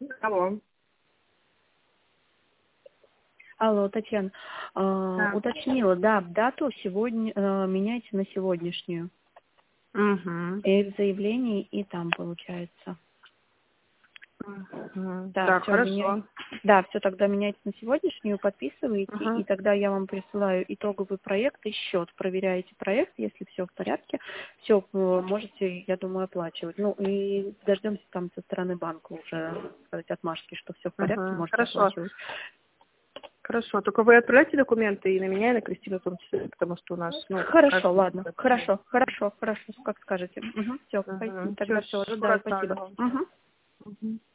Алло. Алло, Татьяна, Да. уточнила, да, дату сегодня меняйте на сегодняшнюю. Угу. И в заявлении, и там получается. Угу. Да, Так, все хорошо. Да, все тогда меняйте на сегодняшнюю, подписываете, Угу. и тогда я вам присылаю итоговый проект и счет. Проверяете проект, если все в порядке, все можете, я думаю, оплачивать. Ну и дождемся там со стороны банка уже, так сказать, отмашки, что все в порядке, Угу. можете Хорошо. оплачивать. Хорошо. Только вы отправляете документы и на меня, и на Кристину в том числе, потому что у нас, Хорошо, каждый... ладно, хорошо, как скажете. Все, Угу. тогда Все, все, ожидаю, спасибо. отправлю вам. Мгм. Угу.